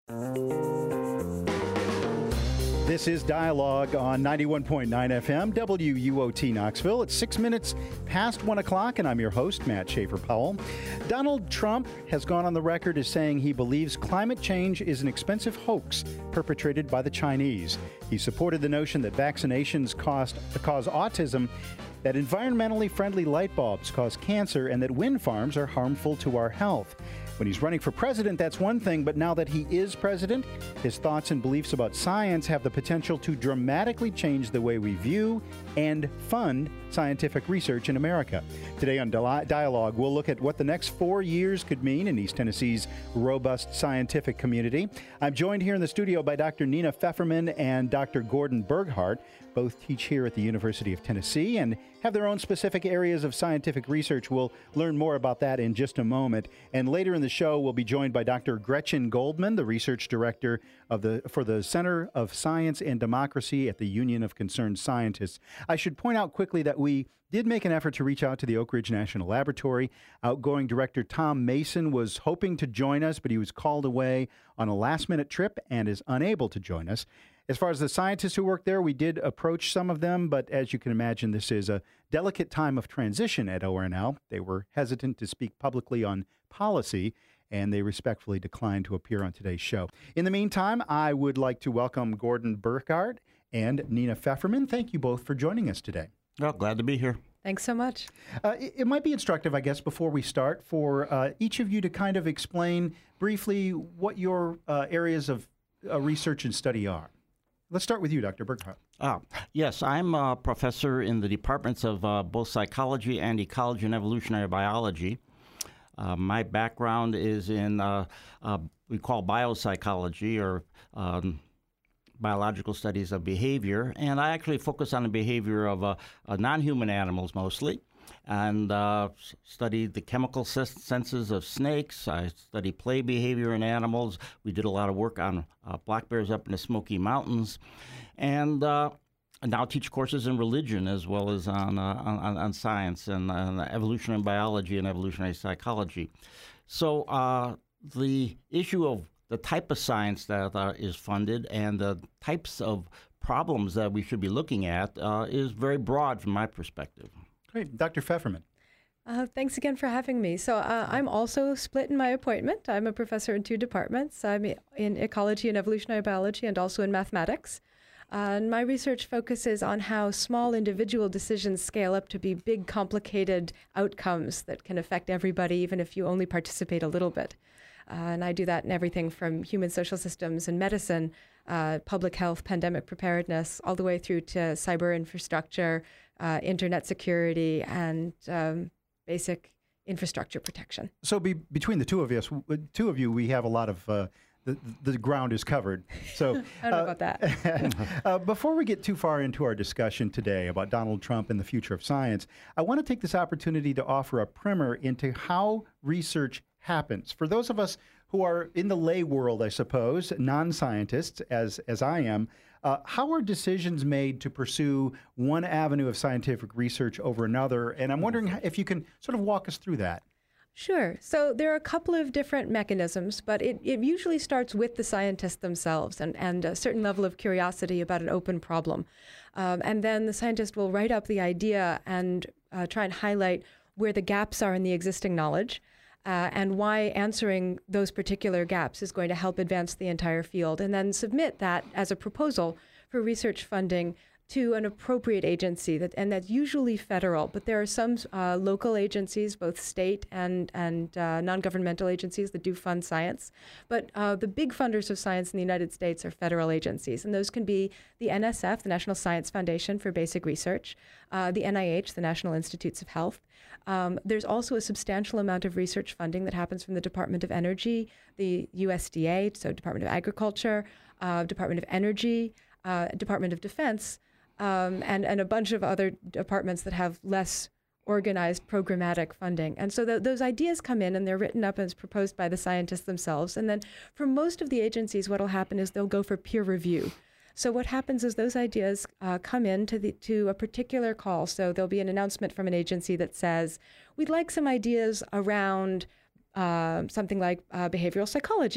This is Dialogue on 91.9 FM, WUOT Knoxville. It's 6 minutes past 1 o'clock, and I'm your host, Matt Schaefer-Powell. Donald Trump has gone on the record as saying he believes climate change is an expensive hoax perpetrated by the Chinese. He supported the notion that vaccinations cause autism, that environmentally friendly light bulbs cause cancer, and that wind farms are harmful to our health. When he's running for president, that's one thing, but now that he is president, his thoughts and beliefs about science have the potential to dramatically change the way we view and fund scientific research in America. Today on Dialogue, we'll look at what the next 4 years could mean in East Tennessee's robust scientific community. I'm joined here in the studio by Dr. Nina Pfefferman and Dr. Gordon Burghardt. Both teach here at the University of Tennessee and have their own specific areas of scientific research. We'll learn more about that in just a moment. And later in the show, we'll be joined by Dr. Gretchen Goldman, the research director for the Center of Science and Democracy at the Union of Concerned Scientists. I should point out quickly that we did make an effort to reach out to the Oak Ridge National Laboratory. Outgoing director Tom Mason was hoping to join us, but he was called away on a last-minute trip and is unable to join us. As far as the scientists who work there, we did approach some of them, but as you can imagine, this is a delicate time of transition at ORNL. They were hesitant to speak publicly on policy, and they respectfully declined to appear on today's show. In the meantime, I would like to welcome Gordon Burghardt and Nina Pfefferman. Thank you both for joining us today. Well, glad to be here. Thanks so much. It might be instructive, I guess, before we start, for each of you to kind of explain briefly what your areas of research and study are. Let's start with you, Dr. Burghardt. Yes, I'm a professor in the departments of both psychology and ecology and evolutionary biology. My background is in we call biopsychology, or biological studies of behavior, and I actually focus on the behavior of non-human animals mostly, and studied the chemical senses of snakes. I study play behavior in animals. We did a lot of work on black bears up in the Smoky Mountains, and now teach courses in religion as well as on science and evolutionary biology and evolutionary psychology. So the issue of the type of science that is funded and the types of problems that we should be looking at is very broad from my perspective. Great. Dr. Pfefferman. Thanks again for having me. So I'm also split in my appointment. I'm a professor in two departments. I'm in ecology and evolutionary biology and also in mathematics. And my research focuses on how small individual decisions scale up to be big, complicated outcomes that can affect everybody, even if you only participate a little bit. And I do that in everything from human social systems and medicine, public health, pandemic preparedness, all the way through to cyber infrastructure, internet security, and basic infrastructure protection. So between the two of you, we have a lot of the ground is covered. So I don't know about that. Before we get too far into our discussion today about Donald Trump and the future of science, I want to take this opportunity to offer a primer into how research happens. For those of us who are in the lay world, I suppose, non-scientists, as I am, how are decisions made to pursue one avenue of scientific research over another? And I'm wondering if you can sort of walk us through that. Sure. So there are a couple of different mechanisms, but it usually starts with the scientists themselves and a certain level of curiosity about an open problem. And then the scientist will write up the idea and try and highlight where the gaps are in the existing knowledge. And why answering those particular gaps is going to help advance the entire field, and then submit that as a proposal for research funding to an appropriate agency, and that's usually federal, but there are some local agencies, both state and non-governmental agencies that do fund science. But the big funders of science in the United States are federal agencies, and those can be the NSF, the National Science Foundation for Basic Research, the NIH, the National Institutes of Health. There's also a substantial amount of research funding that happens from the Department of Energy, the USDA, so Department of Agriculture, Department of Energy, Department of Defense, and a bunch of other departments that have less organized programmatic funding. And so those ideas come in and they're written up as proposed by the scientists themselves. And then for most of the agencies, what will happen is they'll go for peer review. So what happens is those ideas come in to a particular call. So there'll be an announcement from an agency that says, we'd like some ideas around something like behavioral psychology.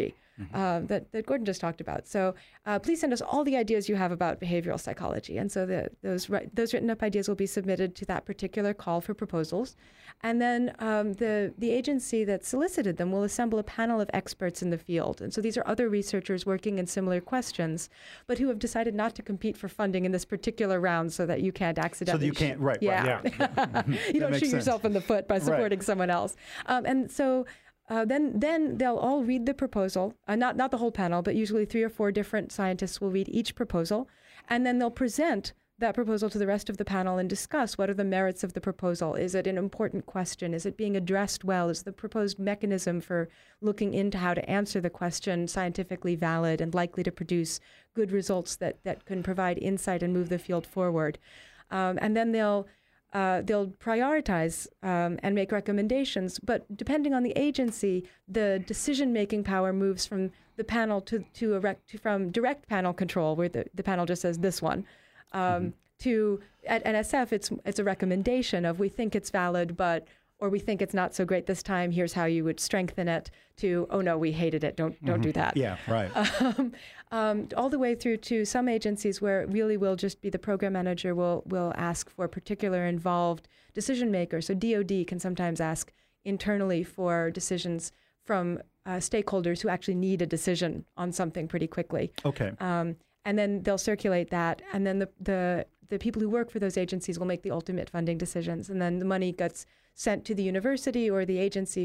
that Gordon just talked about. So please send us all the ideas you have about behavioral psychology. And so those written up ideas will be submitted to that particular call for proposals. And then the agency that solicited them will assemble a panel of experts in the field. And so these are other researchers working in similar questions, but who have decided not to compete for funding in this particular round so that you can't accidentally. So that you can't, right. Yeah. You don't shoot yourself in the foot by supporting someone else. And so then they'll all read the proposal, not the whole panel, but usually 3 or 4 different scientists will read each proposal, and then they'll present that proposal to the rest of the panel and discuss what are the merits of the proposal. Is it an important question? Is it being addressed well? Is the proposed mechanism for looking into how to answer the question scientifically valid and likely to produce good results that can provide insight and move the field forward? And then they'll prioritize and make recommendations, but depending on the agency, the decision-making power moves from the panel from direct panel control, where the panel just says this one, to at NSF it's a recommendation of we think it's valid, or we think it's not so great this time. Here's how you would strengthen it. To oh no, we hated it. Don't do that. Yeah, right. All the way through to some agencies where it really will just be the program manager will ask for particular involved decision makers. So DoD can sometimes ask internally for decisions from stakeholders who actually need a decision on something pretty quickly. Okay. And then they'll circulate that, and then the people who work for those agencies will make the ultimate funding decisions, and then the money gets sent to the university or the agency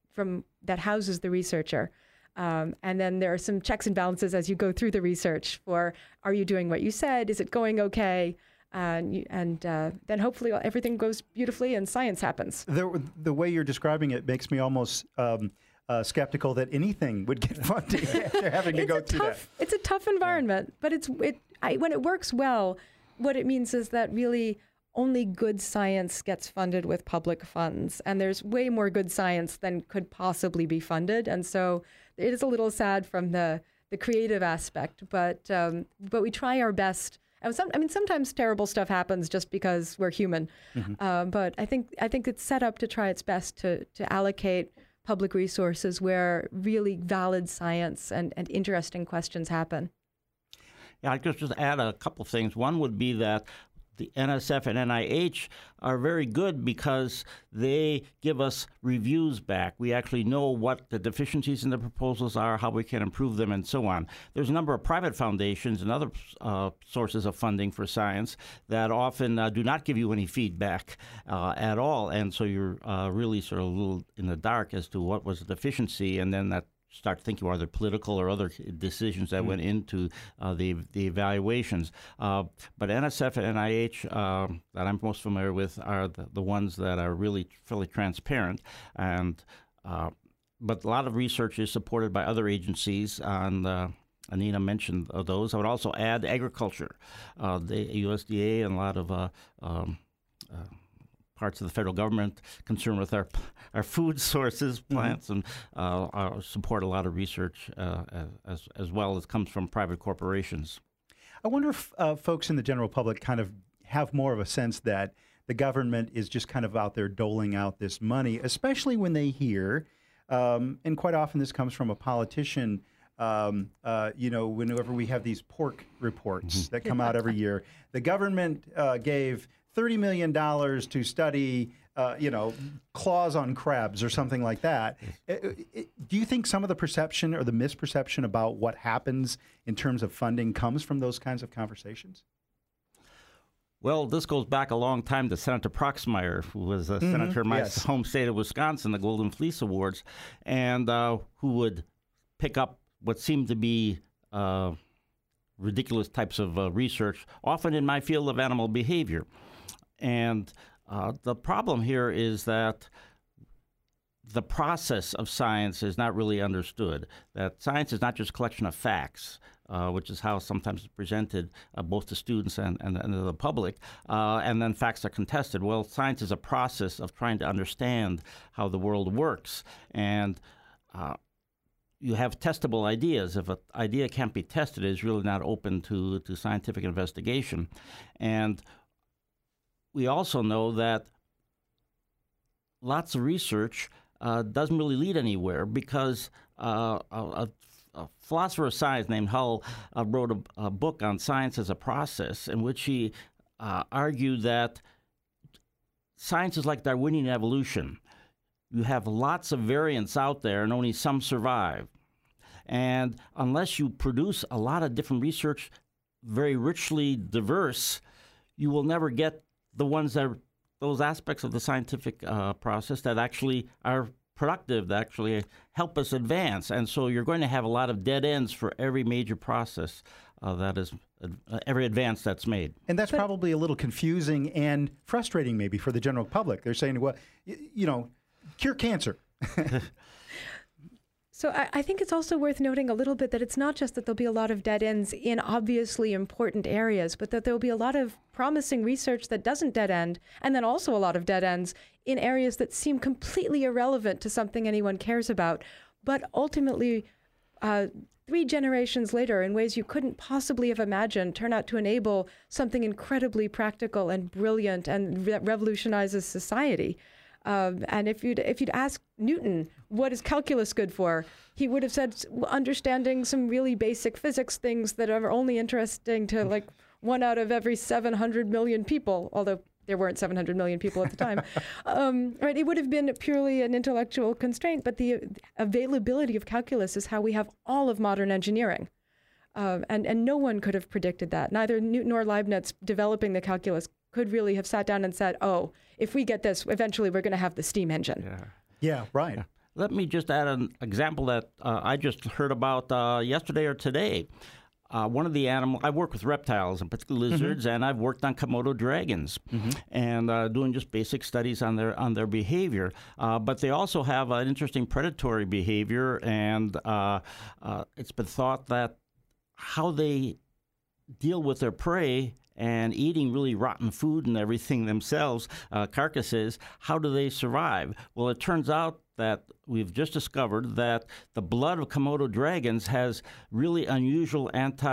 that houses the researcher. And then there are some checks and balances as you go through the research for, are you doing what you said? Is it going okay? And then hopefully everything goes beautifully and science happens. The way you're describing it makes me almost skeptical that anything would get funding after having to go through that. It's a tough environment, but when it works well, what it means is that really only good science gets funded with public funds, and there's way more good science than could possibly be funded. And so it is a little sad from the creative aspect, but we try our best. And sometimes terrible stuff happens just because we're human. But I think it's set up to try its best to allocate public resources where really valid science and interesting questions happen. Yeah, I'd just add a couple of things. One would be that the NSF and NIH are very good because they give us reviews back. We actually know what the deficiencies in the proposals are, how we can improve them, and so on. There's a number of private foundations and other sources of funding for science that often do not give you any feedback at all, and so you're really sort of a little in the dark as to what was the deficiency, and then that start thinking, are there political or other decisions that went into the evaluations. But NSF and NIH that I'm most familiar with are the ones that are really fairly transparent. And but a lot of research is supported by other agencies, and Anina mentioned those. I would also add agriculture, the USDA and a lot of parts of the federal government concerned with our food sources, plants, and support a lot of research as well as comes from private corporations. I wonder if folks in the general public kind of have more of a sense that the government is just kind of out there doling out this money, especially when they hear, and quite often this comes from a politician, whenever we have these pork reports that come out every year, the government gave $30 million to study, claws on crabs or something like that. Do you think some of the perception or the misperception about what happens in terms of funding comes from those kinds of conversations? Well, this goes back a long time to Senator Proxmire, who was a senator in my home state of Wisconsin, the Golden Fleece Awards, and who would pick up what seemed to be ridiculous types of research, often in my field of animal behavior. And the problem here is that the process of science is not really understood, that science is not just a collection of facts, which is how sometimes it's presented both to students and to the public, and then facts are contested. Well, science is a process of trying to understand how the world works, and you have testable ideas. If an idea can't be tested, it is really not open to scientific investigation. And we also know that lots of research doesn't really lead anywhere because a a philosopher of science named Hull wrote a book on science as a process, in which he argued that science is like Darwinian evolution. You have lots of variants out there, and only some survive. And unless you produce a lot of different research, very richly diverse, you will never get the ones that are, those aspects of the scientific process that actually are productive, that actually help us advance. And so you're going to have a lot of dead ends for every major process that is, every advance that's made. And that's probably a little confusing and frustrating maybe for the general public. They're saying, well, you know, cure cancer. So I think it's also worth noting a little bit that it's not just that there'll be a lot of dead ends in obviously important areas, but that there'll be a lot of promising research that doesn't dead end, and then also a lot of dead ends in areas that seem completely irrelevant to something anyone cares about, but ultimately 3 generations later, in ways you couldn't possibly have imagined, turn out to enable something incredibly practical and brilliant and revolutionizes society. And if you'd ask Newton, what is calculus good for? He would have said understanding some really basic physics things that are only interesting to like 1 out of every 700 million people, although there weren't 700 million people at the time. Right? It would have been purely an intellectual constraint, but the availability of calculus is how we have all of modern engineering. And no one could have predicted that. Neither Newton nor Leibniz developing the calculus could really have sat down and said, oh, if we get this, eventually we're going to have the steam engine. Yeah, right. Yeah. Let me just add an example that I just heard about yesterday or today. One of the animals, I work with reptiles, and particularly lizards, and I've worked on Komodo dragons, and doing just basic studies on their behavior. But they also have an interesting predatory behavior, and it's been thought that how they deal with their prey and eating really rotten food and everything themselves, carcasses, how do they survive? Well, it turns out that we've just discovered that the blood of Komodo dragons has really unusual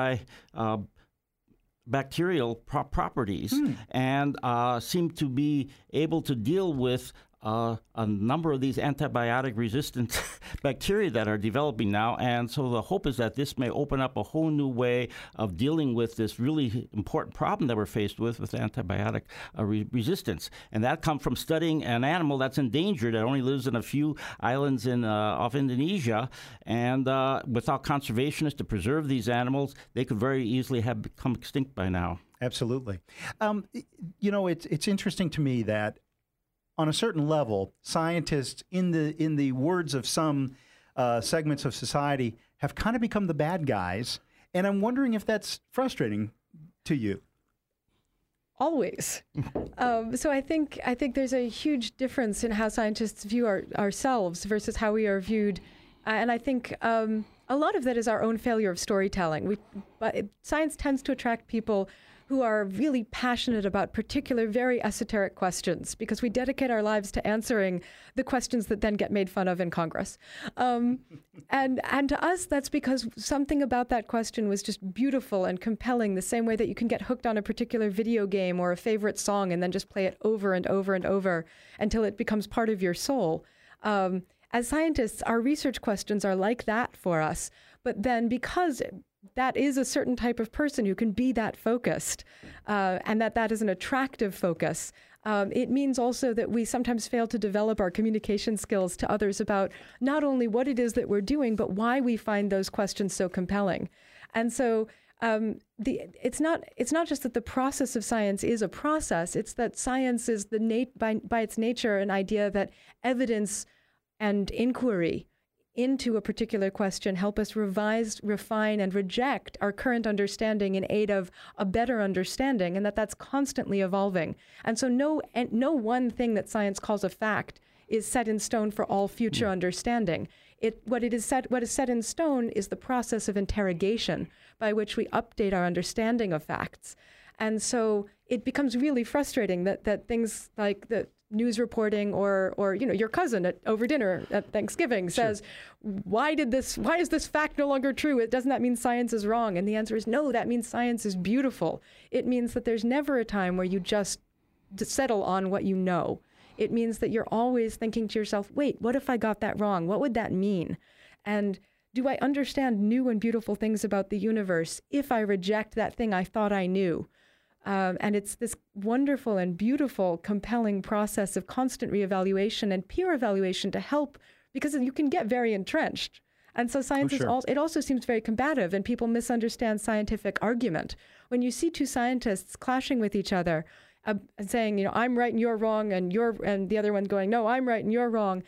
antibacterial properties and seem to be able to deal with a number of these antibiotic-resistant bacteria that are developing now. And so the hope is that this may open up a whole new way of dealing with this really important problem that we're faced with antibiotic resistance. And that comes from studying an animal that's endangered that only lives in a few islands off Indonesia. And without conservationists to preserve these animals, they could very easily have become extinct by now. Absolutely. You know, it's interesting to me that on a certain level, scientists, in the words of some segments of society, have kind of become the bad guys. And I'm wondering if that's frustrating to you. Always. So I think there's a huge difference in how scientists view ourselves versus how we are viewed. And I think a lot of that is our own failure of storytelling. Science tends to attract people who are really passionate about particular, very esoteric questions, because we dedicate our lives to answering the questions that then get made fun of in Congress. And to us, that's because something about that question was just beautiful and compelling, the same way that you can get hooked on a particular video game or a favorite song and then just play it over and over and over until it becomes part of your soul. As scientists, our research questions are like that for us, but then because that is a certain type of person who can be that focused, and that is an attractive focus. It means also that we sometimes fail to develop our communication skills to others about not only what it is that we're doing, but why we find those questions so compelling. And so it's not just that the process of science is a process, it's that science is by its nature an idea that evidence and inquiry into a particular question help us revise, refine, and reject our current understanding in aid of a better understanding, and that's constantly evolving. And so no one thing that science calls a fact is set in stone for all future understanding. What is set in stone is the process of interrogation by which we update our understanding of facts. And so it becomes really frustrating that things like the news reporting or your cousin over dinner at Thanksgiving says, why is this fact no longer true? Doesn't that mean science is wrong? And the answer is no, that means science is beautiful. It means that there's never a time where you just settle on what you know. It means that you're always thinking to yourself, wait, what if I got that wrong? What would that mean? And Do I understand new and beautiful things about the universe if I reject that thing I thought I knew? And it's this wonderful and beautiful, compelling process of constant reevaluation and peer evaluation to help, because you can get very entrenched. And so science is it also seems very combative, and people misunderstand scientific argument. When you see two scientists clashing with each other, and saying, I'm right and you're wrong, and the other one going, no, I'm right and you're wrong.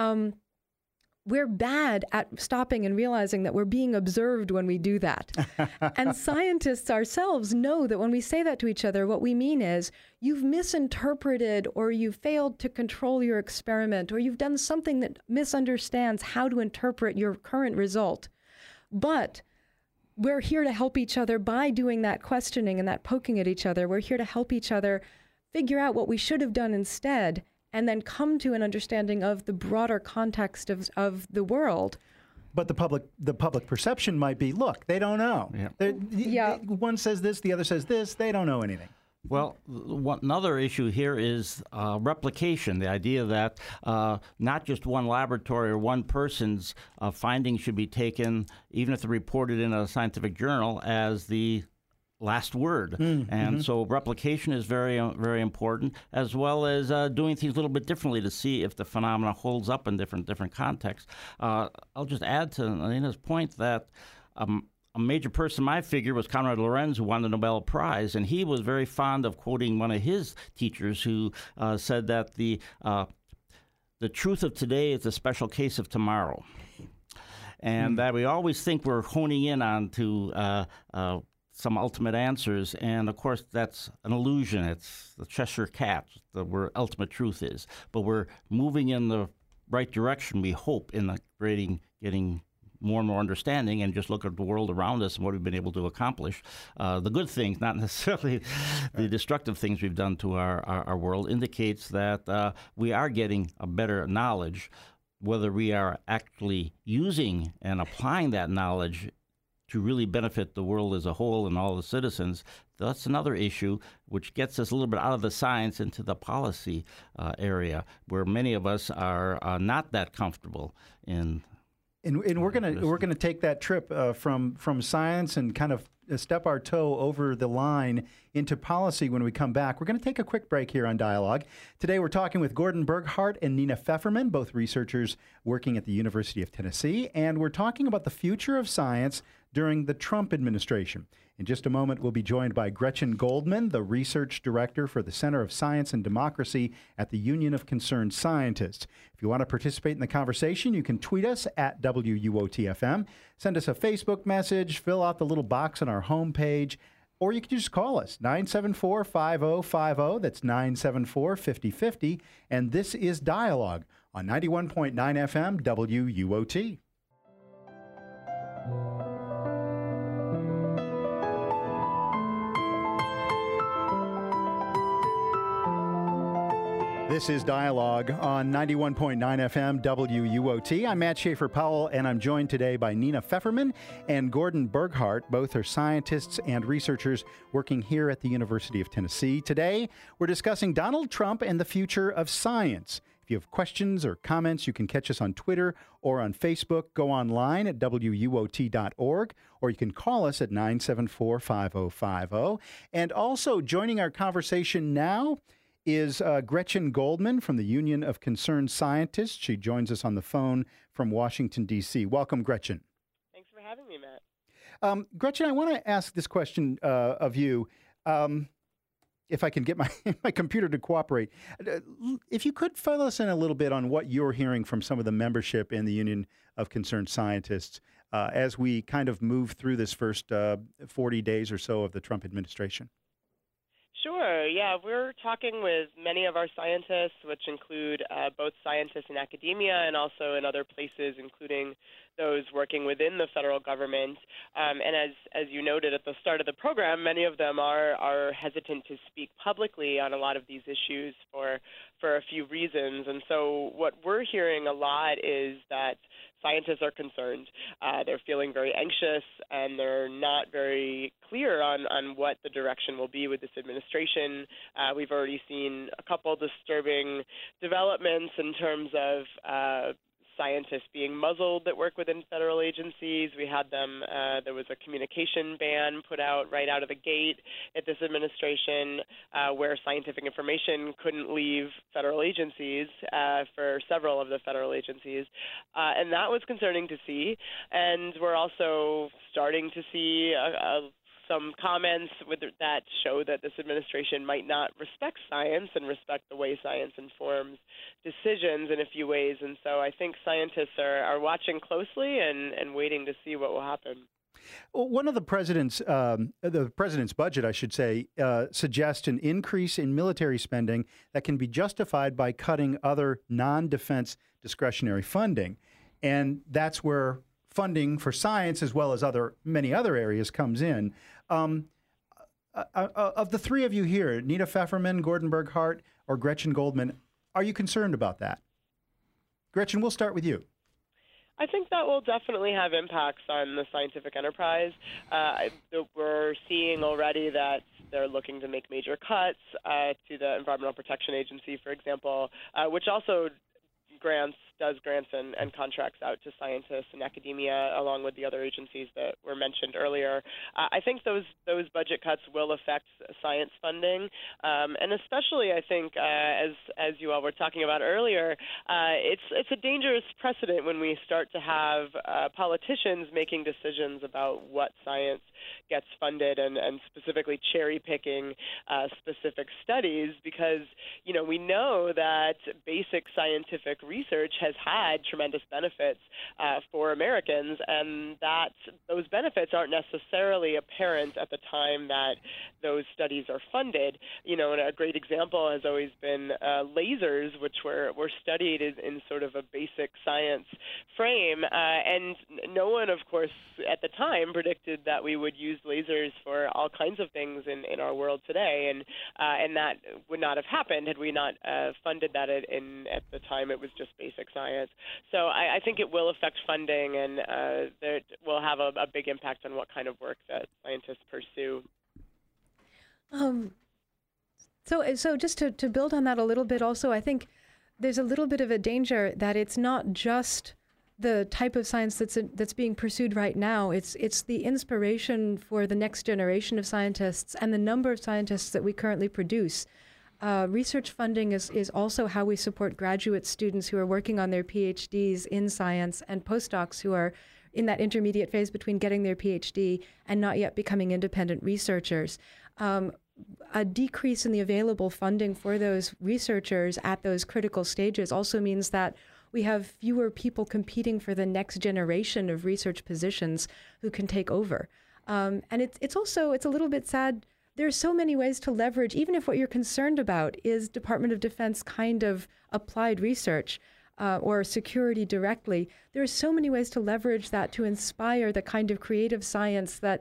We're bad at stopping and realizing that we're being observed when we do that. And scientists ourselves know that when we say that to each other, what we mean is you've misinterpreted, or you've failed to control your experiment, or you've done something that misunderstands how to interpret your current result. But we're here to help each other by doing that questioning and that poking at each other. We're here to help each other figure out what we should have done instead, and then come to an understanding of the broader context of the world. But the public perception might be, look, they don't know. One says this, the other says this. They don't know anything. Well, another issue here is replication, the idea that not just one laboratory or one person's findings should be taken, even if they're reported in a scientific journal, as the last word. And so replication is very, very important, as well as doing things a little bit differently to see if the phenomena holds up in different contexts. I'll just add to Nina's point that a major person in my figure was Konrad Lorenz, who won the Nobel Prize, and he was very fond of quoting one of his teachers who said that the truth of today is a special case of tomorrow. And that we always think we're honing in on to some ultimate answers, and of course that's an illusion. It's the Cheshire Cat, where ultimate truth is. But we're moving in the right direction, we hope, in getting more and more understanding, and just look at the world around us and what we've been able to accomplish. The good things, not necessarily the destructive things we've done to our world, indicates that we are getting a better knowledge. Whether we are actually using and applying that knowledge to really benefit the world as a whole and all the citizens, that's another issue, which gets us a little bit out of the science into the policy area, where many of us are not that comfortable in. And we're gonna take that trip from science and kind of step our toe over the line into policy when we come back. We're going to take a quick break here on Dialogue. Today we're talking with Gordon Burghardt and Nina Pfefferman, both researchers working at the University of Tennessee, and we're talking about the future of science during the Trump administration. In just a moment, we'll be joined by Gretchen Goldman, the research director for the Center of Science and Democracy at the Union of Concerned Scientists. If you want to participate in the conversation, you can tweet us at WUOTFM, send us a Facebook message, fill out the little box on our homepage, or you can just call us, 974-5050. That's 974-5050. And this is Dialogue on 91.9 FM WUOT. This is Dialogue on 91.9 FM WUOT. I'm Matt Schaefer-Powell, and I'm joined today by Nina Pfefferman and Gordon Burghardt. Both are scientists and researchers working here at the University of Tennessee. Today, we're discussing Donald Trump and the future of science. If you have questions or comments, you can catch us on Twitter or on Facebook. Go online at WUOT.org, or you can call us at 974-5050. And also joining our conversation now is Gretchen Goldman from the Union of Concerned Scientists. She joins us on the phone from Washington, D.C. Welcome, Gretchen. Thanks for having me, Matt. Gretchen, I want to ask this question of you, if I can get my computer to cooperate. If you could fill us in a little bit on what you're hearing from some of the membership in the Union of Concerned Scientists as we kind of move through this first 40 days or so of the Trump administration. Sure. Yeah, we're talking with many of our scientists, which include both scientists in academia and also in other places, including those working within the federal government. And as you noted at the start of the program, many of them are hesitant to speak publicly on a lot of these issues for a few reasons. And so what we're hearing a lot is that scientists are concerned. They're feeling very anxious, and they're not very clear on what the direction will be with this administration. We've already seen a couple disturbing developments in terms of scientists being muzzled that work within federal agencies. We had them, there was a communication ban put out right out of the gate at this administration where scientific information couldn't leave federal agencies for several of the federal agencies. And that was concerning to see. And we're also starting to see some comments that show that this administration might not respect science and respect the way science informs decisions in a few ways. And so I think scientists are watching closely and waiting to see what will happen. Well, one of the president's budget, I should say, suggests an increase in military spending that can be justified by cutting other non-defense discretionary funding. And that's where funding for science, as well as many other areas, comes in. Of the three of you here, Nita Pfefferman, Gordon Burghardt, or Gretchen Goldman, are you concerned about that? Gretchen, we'll start with you. I think that will definitely have impacts on the scientific enterprise. We're seeing already that they're looking to make major cuts to the Environmental Protection Agency, for example, which also does grants and contracts out to scientists and academia, along with the other agencies that were mentioned earlier. I think those budget cuts will affect science funding, and especially I think as you all were talking about earlier, it's a dangerous precedent when we start to have politicians making decisions about what science gets funded and specifically cherry picking specific studies, because we know that basic scientific research has had tremendous benefits for Americans, and that those benefits aren't necessarily apparent at the time that those studies are funded. And a great example has always been lasers, which were studied in sort of a basic science frame, and no one, of course, at the time predicted that we would use lasers for all kinds of things in our world today, and that would not have happened had we not funded that at the time it was just basic science. So I think it will affect funding, and that will have a big impact on what kind of work that scientists pursue. So just to build on that a little bit also, I think there's a little bit of a danger that it's not just the type of science that's being pursued right now. It's the inspiration for the next generation of scientists and the number of scientists that we currently produce. Research funding is also how we support graduate students who are working on their PhDs in science and postdocs who are in that intermediate phase between getting their PhD and not yet becoming independent researchers. A decrease in the available funding for those researchers at those critical stages also means that we have fewer people competing for the next generation of research positions who can take over. And it's a little bit sad. There are so many ways to leverage, even if what you're concerned about is Department of Defense kind of applied research or security directly. There are so many ways to leverage that to inspire the kind of creative science that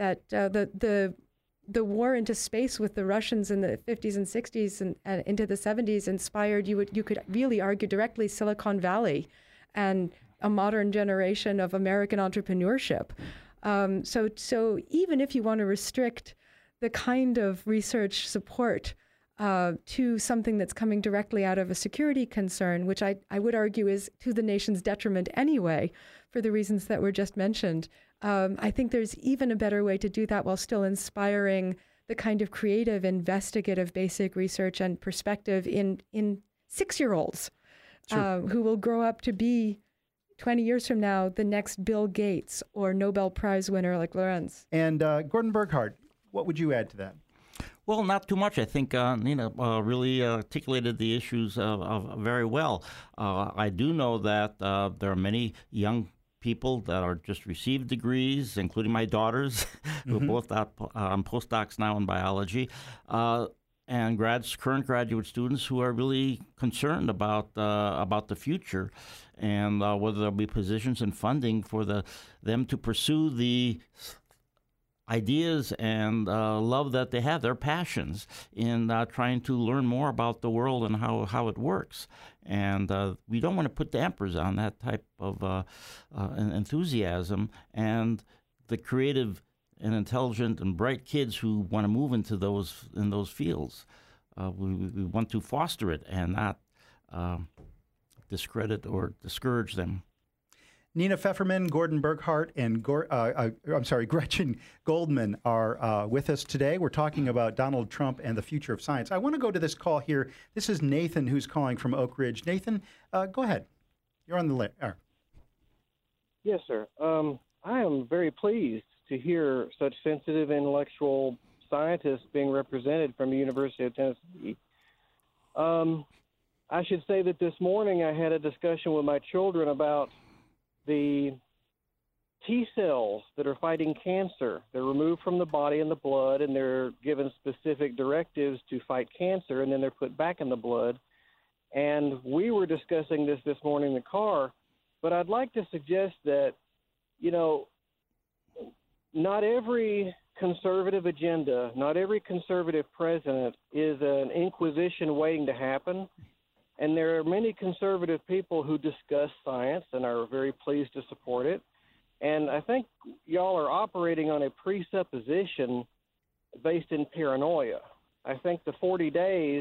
the war into space with the Russians in the 50s and 60s and into the 70s inspired. You could really argue directly Silicon Valley and a modern generation of American entrepreneurship. So even if you want to restrict the kind of research support to something that's coming directly out of a security concern, which I would argue is to the nation's detriment anyway, for the reasons that were just mentioned, I think there's even a better way to do that while still inspiring the kind of creative, investigative, basic research and perspective in 6-year-olds who will grow up to be 20 years from now the next Bill Gates or Nobel Prize winner like Lorenz. And Gordon Burghardt, what would you add to that? Well, not too much. I think Nina really articulated the issues very well. I do know that there are many young people that are just received degrees, including my daughters, who are both on postdocs now in biology, and current graduate students who are really concerned about the future and whether there'll be positions and funding for them to pursue the ideas and love that they have, their passions in trying to learn more about the world and how it works. And we don't want to put dampers on that type of enthusiasm and the creative and intelligent and bright kids who want to move into those fields. We want to foster it and not discredit or discourage them. Nina Pfefferman, Gordon Burkhart, and Gretchen Goldman are with us today. We're talking about Donald Trump and the future of science. I want to go to this call here. This is Nathan who's calling from Oak Ridge. Nathan, go ahead. You're on the air. Yes, sir. I am very pleased to hear such sensitive intellectual scientists being represented from the University of Tennessee. I should say that this morning I had a discussion with my children about the T cells that are fighting cancer. They're removed from the body and the blood, and they're given specific directives to fight cancer, and then they're put back in the blood. And we were discussing this morning in the car, but I'd like to suggest that, not every conservative agenda, not every conservative president is an inquisition waiting to happen. And there are many conservative people who discuss science and are very pleased to support it. And I think y'all are operating on a presupposition based in paranoia. I think the 40 days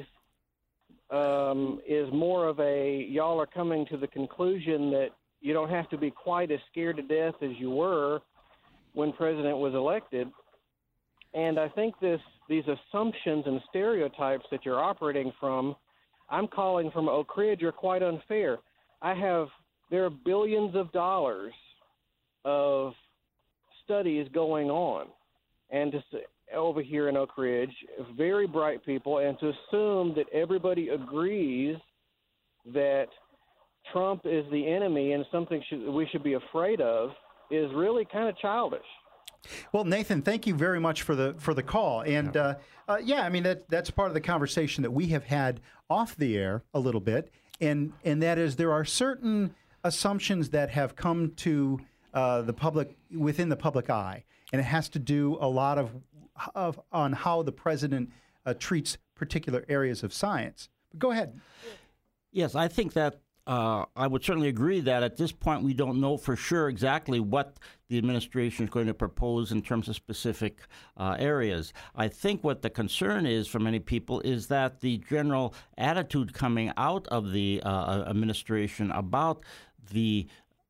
is more of y'all are coming to the conclusion that you don't have to be quite as scared to death as you were when President was elected. And I think these assumptions and stereotypes that you're operating from, I'm calling from Oak Ridge, are quite unfair. There are billions of dollars of studies going on, and over here in Oak Ridge, very bright people, and to assume that everybody agrees that Trump is the enemy and something we should be afraid of is really kind of childish. Well, Nathan, thank you very much for the call. And I mean that's part of the conversation that we have had off the air a little bit, and that is there are certain assumptions that have come to the public within the public eye, and it has to do a lot of on how the president treats particular areas of science. But go ahead. Yes, I think that I would certainly agree that at this point we don't know for sure exactly what the administration is going to propose in terms of specific areas. I think what the concern is for many people is that the general attitude coming out of the administration about the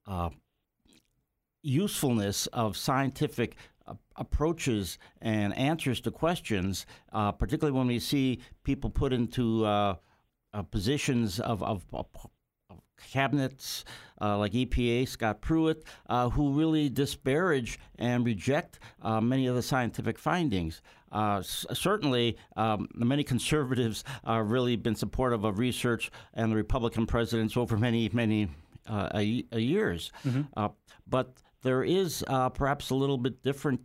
usefulness of scientific approaches and answers to questions, particularly when we see people put into positions of cabinets like EPA, Scott Pruitt, who really disparage and reject many of the scientific findings. Certainly, many conservatives have really been supportive of research and the Republican presidents over many years. Mm-hmm. But there is perhaps a little bit different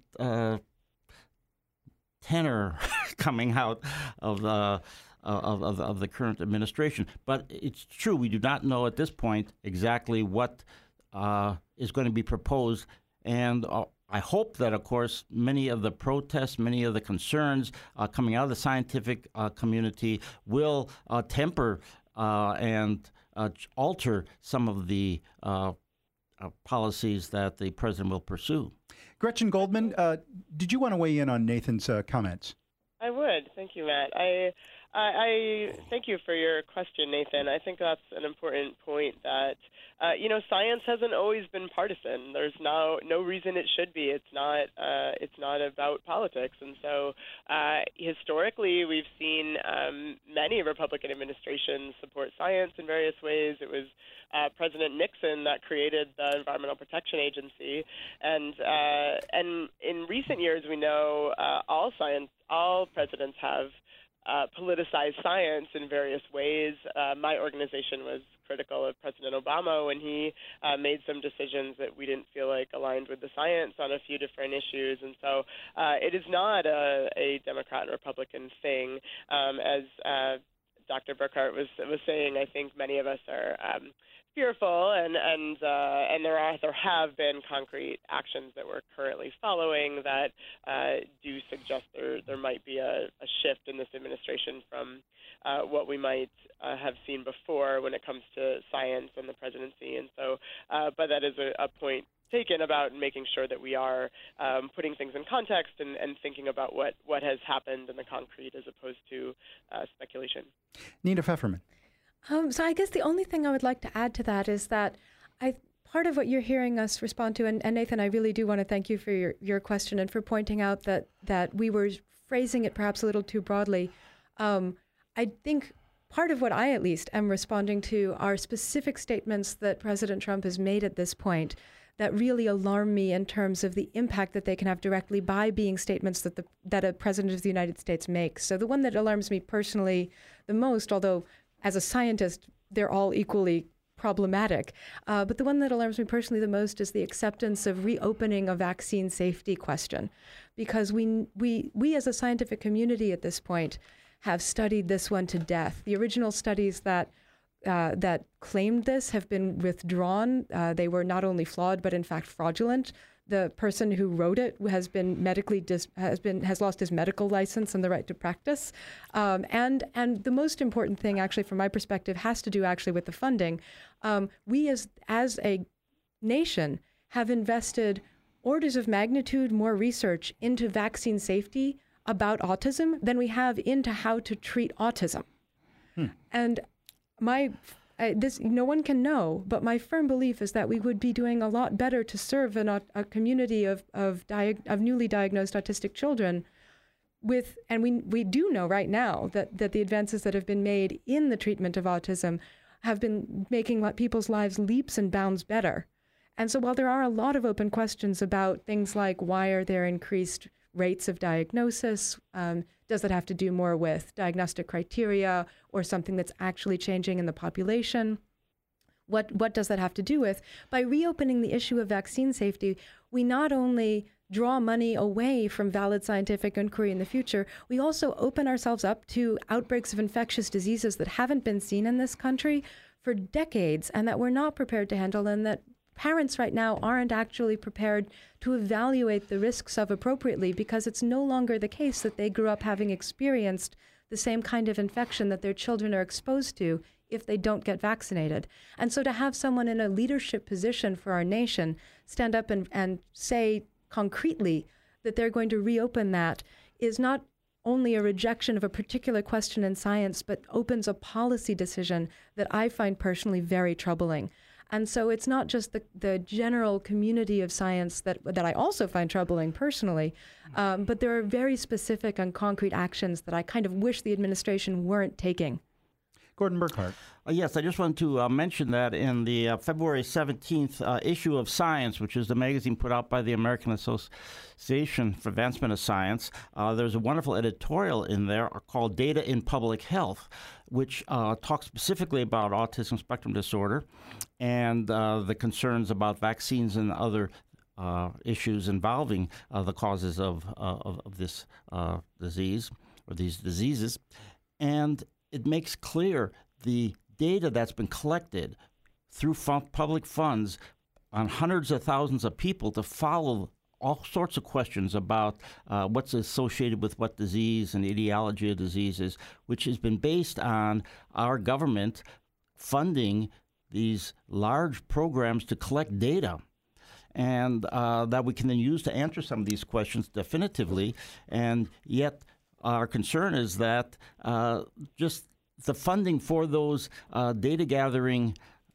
tenor coming out of the current administration. But it's true, we do not know at this point exactly what is going to be proposed. And I hope that, of course, many of the protests, many of the concerns coming out of the scientific community will temper and alter some of the policies that the president will pursue. Gretchen Goldman, did you want to weigh in on Nathan's comments? I would. Thank you, Matt. I thank you for your question, Nathan. I think that's an important point that, science hasn't always been partisan. There's no reason it should be. It's not about politics. And so historically, we've seen many Republican administrations support science in various ways. It was President Nixon that created the Environmental Protection Agency. And in recent years, we know all presidents have politicized science in various ways. My organization was critical of President Obama when he made some decisions that we didn't feel like aligned with the science on a few different issues. And so it is not a Democrat and Republican thing. As Dr. Burkhart was saying, I think many of us are fearful, and there have been concrete actions that we're currently following that do suggest there might be a shift in this administration from what we might have seen before when it comes to science and the presidency. And so, but that is a point taken about making sure that we are putting things in context and thinking about what has happened in the concrete as opposed to speculation. Nina Pfefferman. So I guess the only thing I would like to add to that is that part of what you're hearing us respond to, and Nathan, I really do want to thank you for your question and for pointing out that we were phrasing it perhaps a little too broadly. I think part of what I at least am responding to are specific statements that President Trump has made at this point that really alarm me in terms of the impact that they can have directly by being statements that a president of the United States makes. So the one that alarms me personally the most, although as a scientist, they're all equally problematic. But the one that alarms me personally the most is the acceptance of reopening a vaccine safety question. Because we as a scientific community at this point have studied this one to death. The original studies that claimed this have been withdrawn. They were not only flawed, but in fact fraudulent. The person who wrote it has been has lost his medical license and the right to practice. And the most important thing, actually, from my perspective, has to do actually with the funding. We as a nation have invested orders of magnitude more research into vaccine safety about autism than we have into how to treat autism. And no one can know, but my firm belief is that we would be doing a lot better to serve a community of newly diagnosed autistic children and we do know right now that the advances that have been made in the treatment of autism have been making people's lives leaps and bounds better. And so while there are a lot of open questions about things like why are there increased rates of diagnosis, does that have to do more with diagnostic criteria or something that's actually changing in the population? What does that have to do with? By reopening the issue of vaccine safety, we not only draw money away from valid scientific inquiry in the future, we also open ourselves up to outbreaks of infectious diseases that haven't been seen in this country for decades and that we're not prepared to handle, and that parents right now aren't actually prepared to evaluate the risks of appropriately, because it's no longer the case that they grew up having experienced the same kind of infection that their children are exposed to if they don't get vaccinated. And so to have someone in a leadership position for our nation stand up and say concretely that they're going to reopen that is not only a rejection of a particular question in science, but opens a policy decision that I find personally very troubling. And so it's not just the general community of science that I also find troubling personally, but there are very specific and concrete actions that I kind of wish the administration weren't taking. Gordon Burkhart. Yes, I just want to mention that in the February 17th issue of Science, which is the magazine put out by the American Association for Advancement of Science, there's a wonderful editorial in there called Data in Public Health, which talks specifically about autism spectrum disorder and the concerns about vaccines and other issues involving the causes of this disease or these diseases. And it makes clear the data that's been collected through public funds on hundreds of thousands of people to follow all sorts of questions about what's associated with what disease and the etiology of diseases, which has been based on our government funding these large programs to collect data. And that we can then use to answer some of these questions definitively. And yet our concern is that just the funding for those data gathering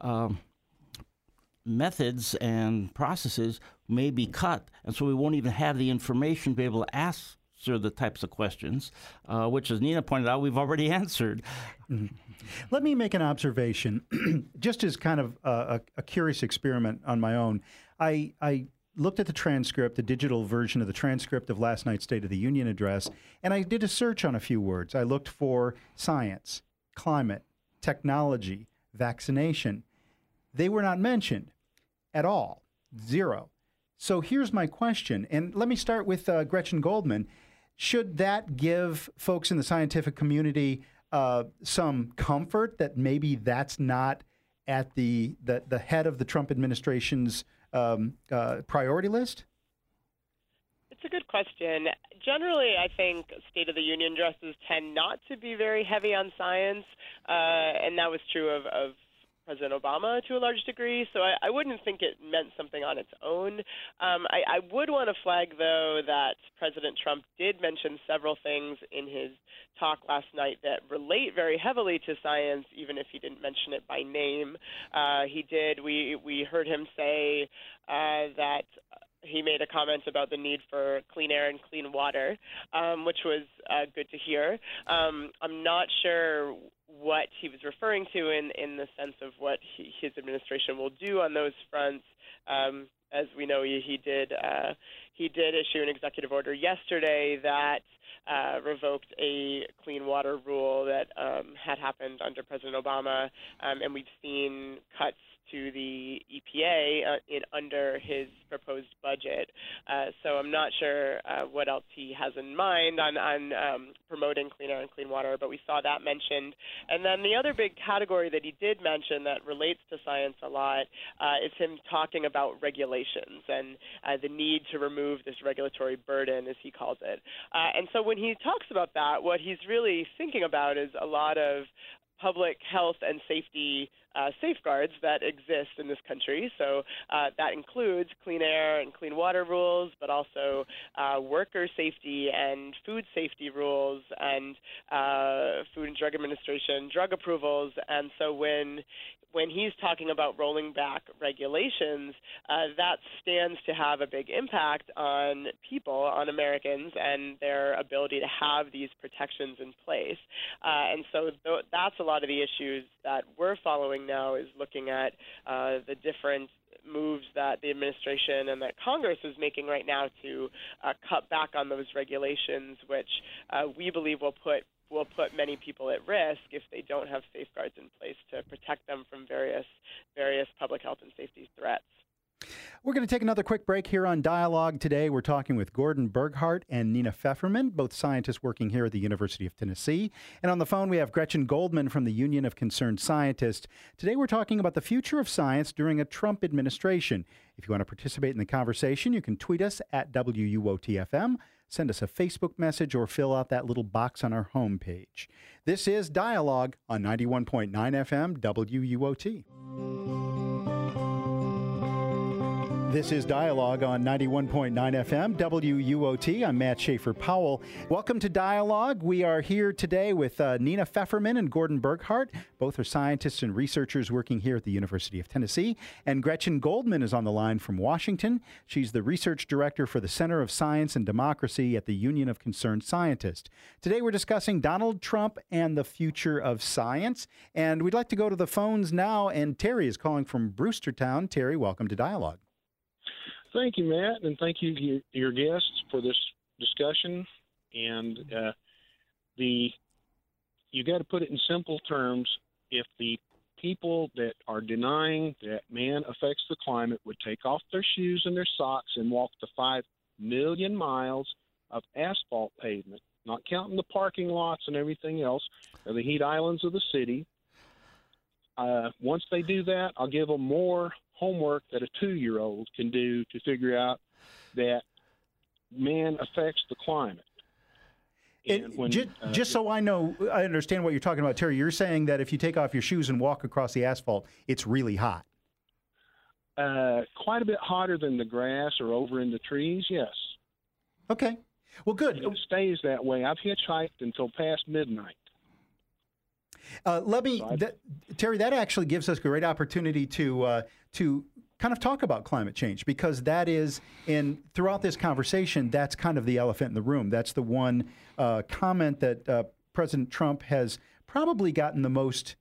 methods and processes may be cut. And so we won't even have the information to be able to answer the types of questions, which, as Nina pointed out, we've already answered. Mm-hmm. Let me make an observation, just as kind of a curious experiment on my own. I looked at the transcript, the digital version of the transcript of last night's State of the Union address, and I did a search on a few words. I looked for science, climate, technology, vaccination. They were not mentioned at all. Zero. So here's my question, and let me start with Gretchen Goldman. Should that give folks in the scientific community some comfort that maybe that's not at the head of the Trump administration's priority list? It's a good question. Generally, I think State of the Union addresses tend not to be very heavy on science, and that was true of President Obama to a large degree, so I wouldn't think it meant something on its own. I would want to flag, though, that President Trump did mention several things in his talk last night that relate very heavily to science, even if he didn't mention it by name. We heard him say that he made a comment about the need for clean air and clean water, which was good to hear. I'm not sure what he was referring to in the sense of what his administration will do on those fronts. As we know, he did issue an executive order yesterday that revoked a clean water rule that had happened under President Obama, and we've seen cuts to the EPA under his proposed budget. So I'm not sure what else he has in mind on promoting clean air and clean water, but we saw that mentioned. And then the other big category that he did mention that relates to science a lot is him talking about regulations and the need to remove this regulatory burden, as he calls it. And so when he talks about that, what he's really thinking about is a lot of public health and safety safeguards that exist in this country. So that includes clean air and clean water rules, but also worker safety and food safety rules and Food and Drug Administration drug approvals. And so when he's talking about rolling back regulations, that stands to have a big impact on people, on Americans, and their ability to have these protections in place. And so that's a lot of the issues that we're following now, is looking at the different moves that the administration and that Congress is making right now to cut back on those regulations, which we believe will put many people at risk if they don't have safeguards in place to protect them from various public health and safety threats. We're going to take another quick break here on Dialogue. Today, we're talking with Gordon Burghardt and Nina Pfefferman, both scientists working here at the University of Tennessee. And on the phone, we have Gretchen Goldman from the Union of Concerned Scientists. Today, we're talking about the future of science during a Trump administration. If you want to participate in the conversation, you can tweet us at WUOTFM, send us a Facebook message, or fill out that little box on our homepage. This is Dialogue on 91.9 FM WUOT. This is Dialogue on 91.9 FM WUOT. I'm Matt Schaefer-Powell. Welcome to Dialogue. We are here today with Nina Pfefferman and Gordon Burghardt. Both are scientists and researchers working here at the University of Tennessee. And Gretchen Goldman is on the line from Washington. She's the research director for the Center of Science and Democracy at the Union of Concerned Scientists. Today we're discussing Donald Trump and the future of science. And we'd like to go to the phones now. And Terry is calling from Brewstertown. Terry, welcome to Dialogue. Thank you, Matt, and thank you your guests for this discussion. And you got to put it in simple terms. If the people that are denying that man affects the climate would take off their shoes and their socks and walk the 5 million miles of asphalt pavement, not counting the parking lots and everything else, or the heat islands of the city, once they do that, I'll give them more homework that a 2-year-old can do to figure out that man affects the climate. Just so I understand what you're talking about, Terry, you're saying that if you take off your shoes and walk across the asphalt, it's really hot. Quite a bit hotter than the grass or over in the trees, yes. Okay. Well, good. And it stays that way. I've hitchhiked until past midnight. Terry, that actually gives us a great opportunity to kind of talk about climate change, because that is, throughout this conversation, that's kind of the elephant in the room. That's the one comment that President Trump has probably gotten the most,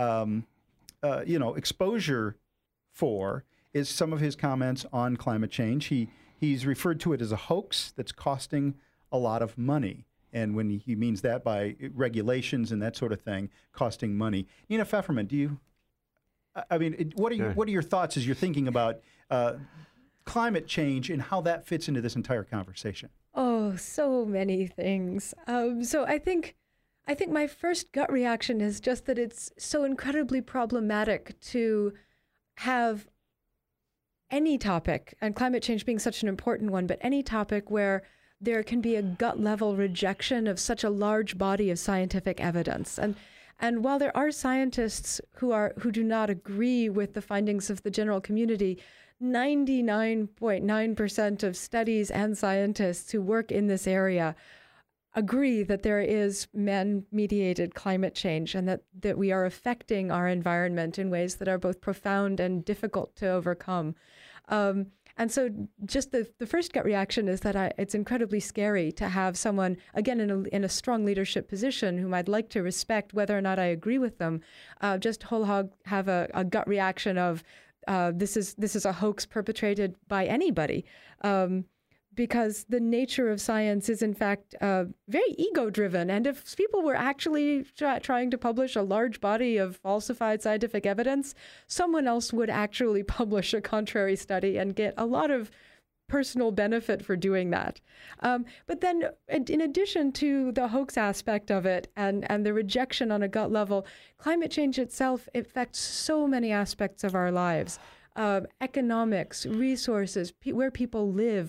exposure for, is some of his comments on climate change. He's referred to it as a hoax that's costing a lot of money. And when he means that by regulations and that sort of thing, costing money. Nina Pfefferman, what are your thoughts as you're thinking about climate change and how that fits into this entire conversation? Oh, so many things. So I think my first gut reaction is just that it's so incredibly problematic to have any topic, and climate change being such an important one, but any topic where there can be a gut-level rejection of such a large body of scientific evidence. And while there are scientists who do not agree with the findings of the general community, 99.9% of studies and scientists who work in this area agree that there is man-mediated climate change and that we are affecting our environment in ways that are both profound and difficult to overcome. And so just the first gut reaction is that it's incredibly scary to have someone, again, in a strong leadership position whom I'd like to respect whether or not I agree with them, just whole hog have a gut reaction of this is a hoax perpetrated by anybody. Because the nature of science is, in fact, very ego-driven. And if people were actually trying to publish a large body of falsified scientific evidence, someone else would actually publish a contrary study and get a lot of personal benefit for doing that. But then, in addition to the hoax aspect of it and the rejection on a gut level, climate change itself affects so many aspects of our lives. Economics, resources, where people live,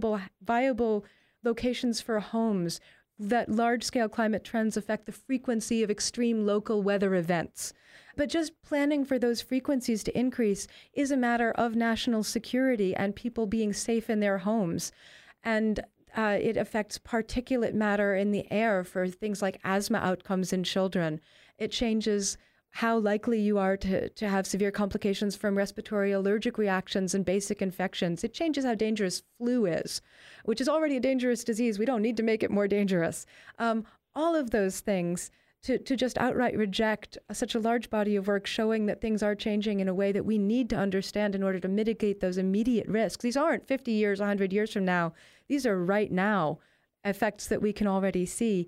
viable locations for homes, that large-scale climate trends affect the frequency of extreme local weather events. But just planning for those frequencies to increase is a matter of national security and people being safe in their homes. And it affects particulate matter in the air for things like asthma outcomes in children. It changes how likely you are to have severe complications from respiratory allergic reactions and basic infections. It changes how dangerous flu is, which is already a dangerous disease. We don't need to make it more dangerous. All of those things, to just outright reject such a large body of work showing that things are changing in a way that we need to understand in order to mitigate those immediate risks. These aren't 50 years, 100 years from now. These are right now effects that we can already see.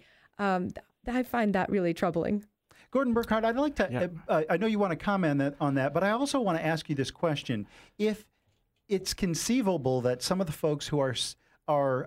I find that really troubling. Gordon Burkhardt, I'd like to, I know you want to comment on that, but I also want to ask you this question. If it's conceivable that some of the folks who are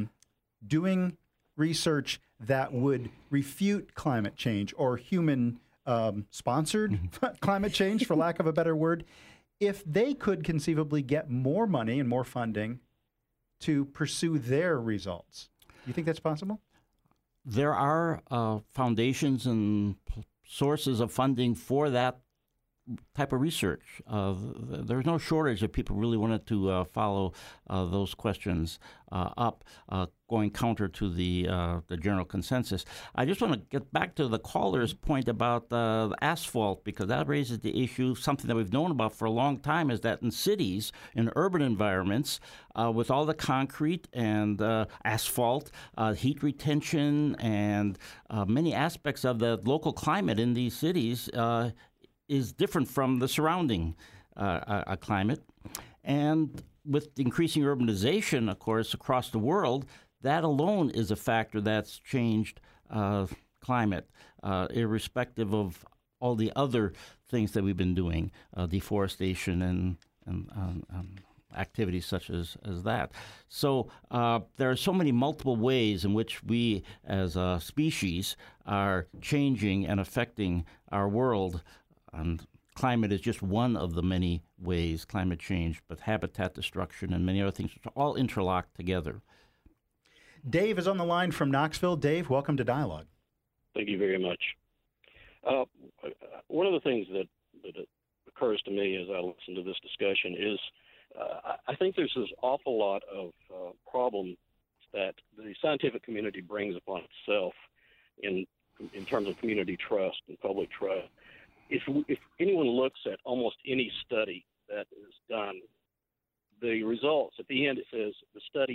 doing research that would refute climate change or human-sponsored climate change, for lack of a better word, if they could conceivably get more money and more funding to pursue their results, do you think that's possible? There are foundations and sources of funding for that type of research. There's no shortage of people really wanted to follow those questions up, going counter to the general consensus. I just want to get back to the caller's point about the asphalt, because that raises the issue, something that we've known about for a long time, is that in cities, in urban environments, with all the concrete and asphalt, heat retention, and many aspects of the local climate in these cities is different from the surrounding climate. And with increasing urbanization, of course, across the world, that alone is a factor that's changed climate, irrespective of all the other things that we've been doing, deforestation and activities such as that. So there are so many multiple ways in which we as a species are changing and affecting our world. And climate is just one of the many ways, climate change, but habitat destruction and many other things, which are all interlocked together. Dave is on the line from Knoxville. Dave, welcome to Dialogue. Thank you very much. One of the things that occurs to me as I listen to this discussion is I think there's this awful lot of problems that the scientific community brings upon itself in terms of community trust and public trust. If anyone looks at almost any study that is done, the results, at the end it says, the study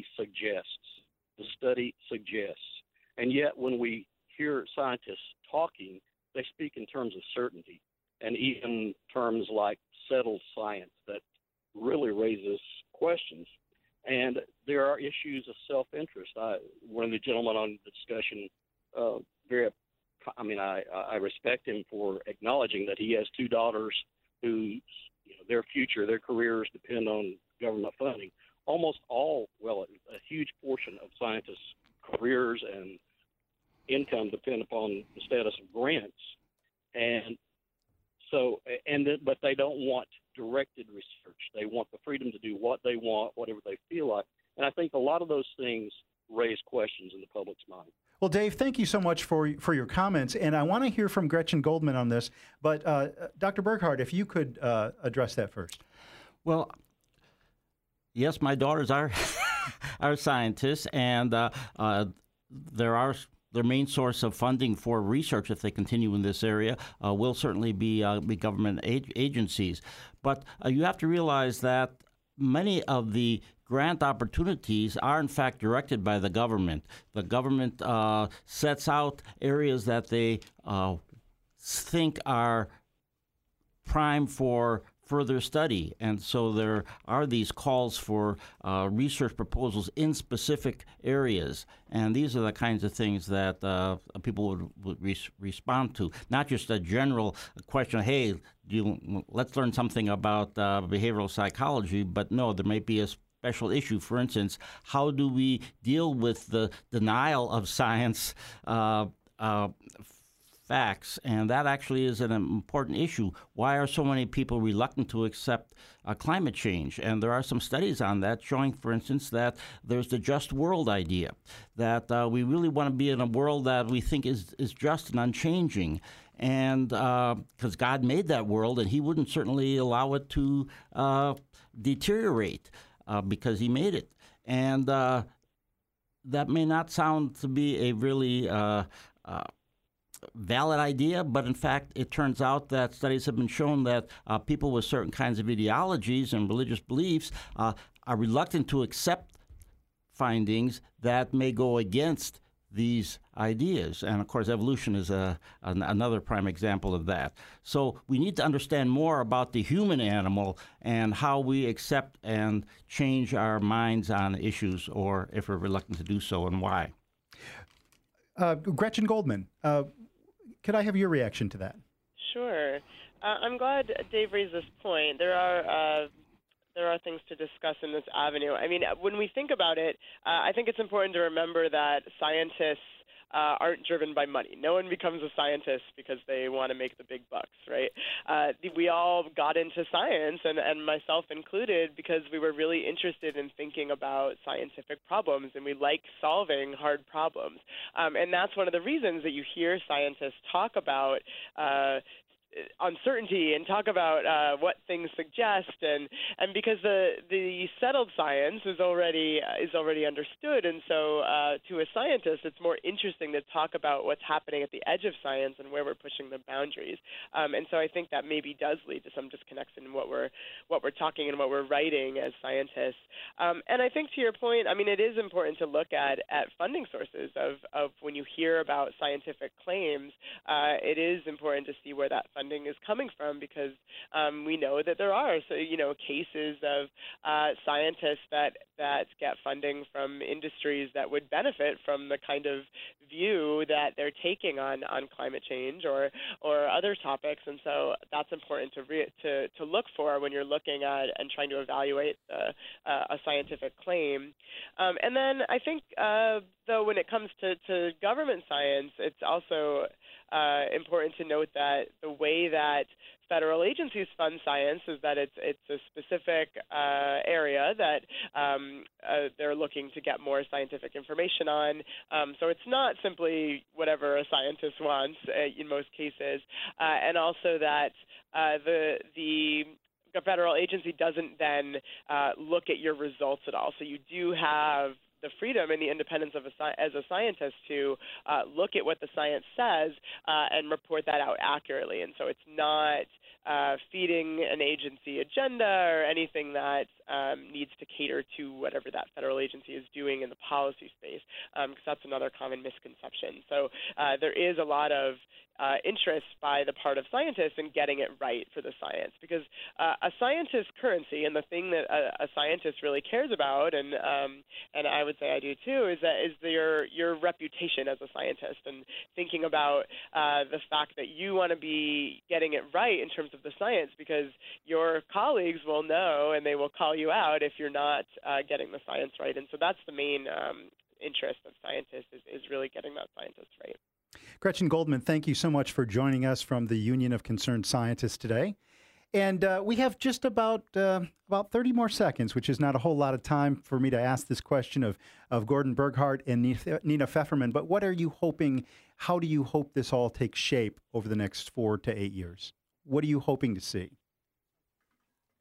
suggests. And yet when we hear scientists talking, they speak in terms of certainty and even terms like settled science that really raises questions. And there are issues of self-interest. One of the gentlemen on the discussion, I respect him for acknowledging that he has two daughters whose their future, their careers depend on government funding. Almost all, a huge portion of scientists' careers and income depend upon the status of grants, but they don't want directed research. They want the freedom to do what they want, whatever they feel like, and I think a lot of those things raise questions in the public's mind. Well, Dave, thank you so much for your comments, and I want to hear from Gretchen Goldman on this, but Dr. Burkhardt, if you could address that first. Well, Yes, my daughters are are scientists, and their main source of funding for research, if they continue in this area, will certainly be government agencies. But you have to realize that many of the grant opportunities are in fact directed by the government. The government sets out areas that they think are prime for further study, and so there are these calls for research proposals in specific areas, and these are the kinds of things that people would respond to, not just a general question, hey, let's learn something about behavioral psychology, but no, there may be a special issue. For instance, how do we deal with the denial of science facts? And that actually is an important issue. Why are so many people reluctant to accept climate change? And there are some studies on that showing, for instance, that there's the just world idea, that we really want to be in a world that we think is just and unchanging. And because God made that world, and he wouldn't certainly allow it to deteriorate because he made it. And that may not sound to be a really valid idea, but in fact, it turns out that studies have been shown that people with certain kinds of ideologies and religious beliefs are reluctant to accept findings that may go against these ideas. And of course, evolution is another prime example of that. So we need to understand more about the human animal and how we accept and change our minds on issues, or if we're reluctant to do so, and why. Gretchen Goldman, could I have your reaction to that? Sure. I'm glad Dave raised this point. There are things to discuss in this avenue. I mean, when we think about it, I think it's important to remember that scientists aren't driven by money. No one becomes a scientist because they want to make the big bucks, right? We all got into science, and myself included, because we were really interested in thinking about scientific problems, and we like solving hard problems. And that's one of the reasons that you hear scientists talk about uncertainty and talk about what things suggest, and because the settled science is already understood, and so to a scientist it's more interesting to talk about what's happening at the edge of science and where we're pushing the boundaries. And so I think that maybe does lead to some disconnects in what we're talking and what we're writing as scientists. And I think to your point, I mean, it is important to look at funding sources of when you hear about scientific claims. It is important to see where that funding is coming from, because we know that there are cases of scientists that get funding from industries that would benefit from the kind of view that they're taking on climate change or other topics, and so that's important to look for when you're looking at and trying to evaluate a scientific claim. And then I think though when it comes to government science, it's also important to note that the way that federal agencies fund science is that it's a specific area that they're looking to get more scientific information on. So it's not simply whatever a scientist wants in most cases, and also that the federal agency doesn't then look at your results at all. So you do have the freedom and the independence as a scientist to look at what the science says and report that out accurately. And so it's not feeding an agency agenda or anything that needs to cater to whatever that federal agency is doing in the policy space, because that's another common misconception. So there is a lot of interest by the part of scientists in getting it right for the science, because a scientist's currency, and the thing that a scientist really cares about, and I would say I do too, is your reputation as a scientist, and thinking about the fact that you want to be getting it right in terms of the science, because your colleagues will know and they will call you out if you're not getting the science right. And so that's the main interest of scientists is really getting that scientist right. Gretchen Goldman, thank you so much for joining us from the Union of Concerned Scientists today. And we have just about 30 more seconds, which is not a whole lot of time for me to ask this question of Gordon Burghardt and Nina Pfefferman. But what are you hoping, how do you hope this all takes shape over the next 4 to 8 years? What are you hoping to see?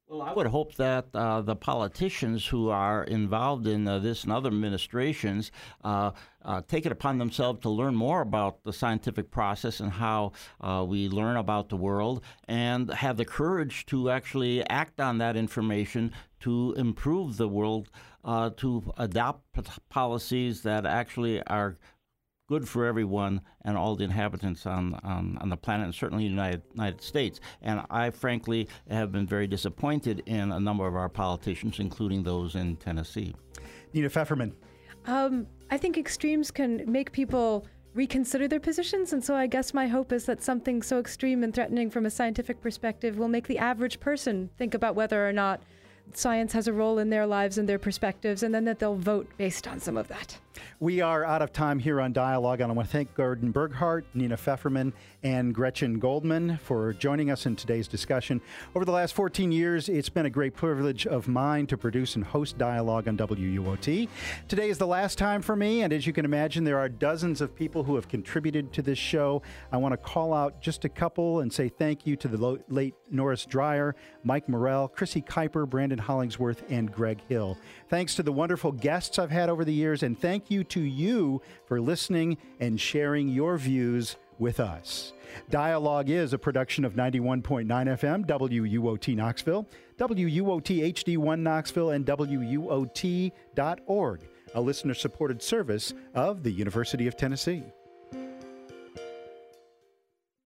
Well, I would hope that the politicians who are involved in this and other administrations take it upon themselves to learn more about the scientific process and how we learn about the world, and have the courage to actually act on that information to improve the world, to adopt policies that actually are good for everyone and all the inhabitants on the planet, and certainly the United States. And I, frankly, have been very disappointed in a number of our politicians, including those in Tennessee. Nina Pfefferman. I think extremes can make people reconsider their positions, and so I guess my hope is that something so extreme and threatening from a scientific perspective will make the average person think about whether or not science has a role in their lives and their perspectives, and then that they'll vote based on some of that. We are out of time here on Dialogue, and I want to thank Gordon Burghardt, Nina Pfefferman, and Gretchen Goldman for joining us in today's discussion. Over the last 14 years, it's been a great privilege of mine to produce and host Dialogue on WUOT. Today is the last time for me, and as you can imagine, there are dozens of people who have contributed to this show. I want to call out just a couple and say thank you to the late Norris Dreyer, Mike Morrell, Chrissy Kuiper, Brandon Hollingsworth, and Greg Hill. Thanks to the wonderful guests I've had over the years, and thank you to you for listening and sharing your views with us. Dialogue is a production of 91.9 FM, WUOT Knoxville, WUOT HD1 Knoxville, and WUOT.org, a listener-supported service of the University of Tennessee.